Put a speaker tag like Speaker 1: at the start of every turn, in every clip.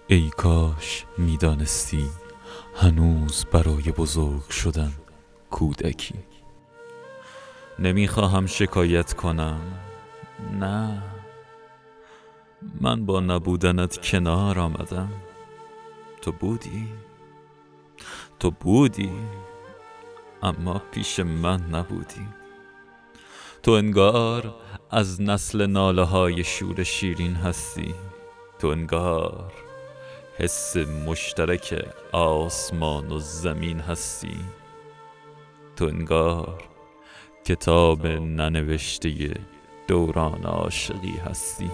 Speaker 1: ای کاش میدانستی هنوز برای بزرگ شدن کودکی. نمیخواهم شکایت کنم، نه، من با نبودنت کنار آمدم. تو بودی اما پیش من نبودی. تو انگار از نسل ناله های شور شیرین هستی. تو انگار حس مشترک آسمان و زمین هستی. تو انگار کتاب ننوشته دوران عاشقی هستی.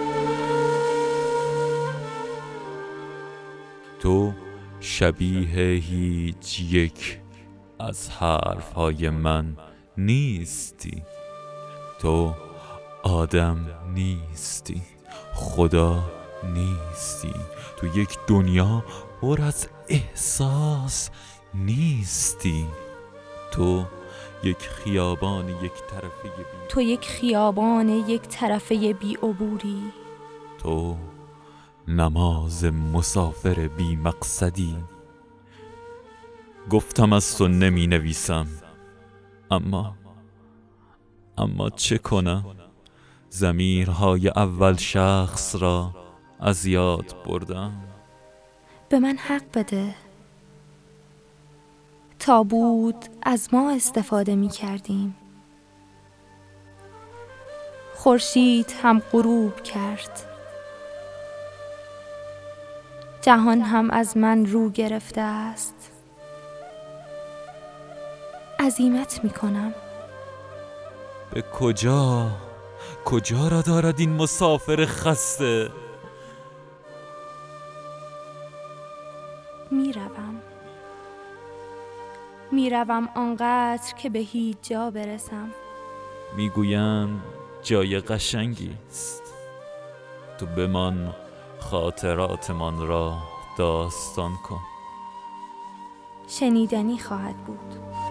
Speaker 1: تو شبیه هیچ یک از حرفهای من نیستی. تو آدم نیستی، خدا نیستی. تو یک دنیا پر از احساس نیستی. تو یک خیابان یک طرفه بی عبوری. تو نماز مسافر بی مقصدی. گفتم از تو نمی نویسم، اما چه کنم؟ ضمیرهای اول شخص را از یاد بردم.
Speaker 2: به من حق بده. تا بود از ما استفاده می کردیم. خورشید هم غروب کرد. جهان هم از من رو گرفته است. عزیمت می کنم.
Speaker 1: به کجا را دارد این مسافر خسته؟
Speaker 2: میروم آنقدر که به هیچ جا برسم.
Speaker 1: میگویند جای قشنگی است. تو بمان، خاطراتمان را داستان کن.
Speaker 2: شنیدنی خواهد بود.